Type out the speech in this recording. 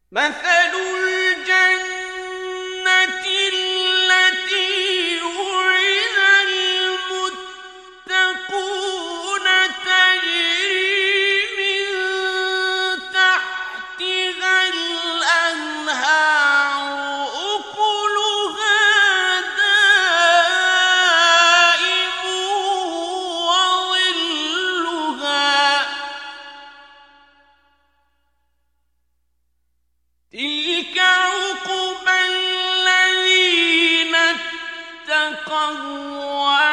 مثل الجنة التي وعد المتقون تجري من تحتها الأنهار أكلها دائم وظلها تلك عقبى الذين اتقوا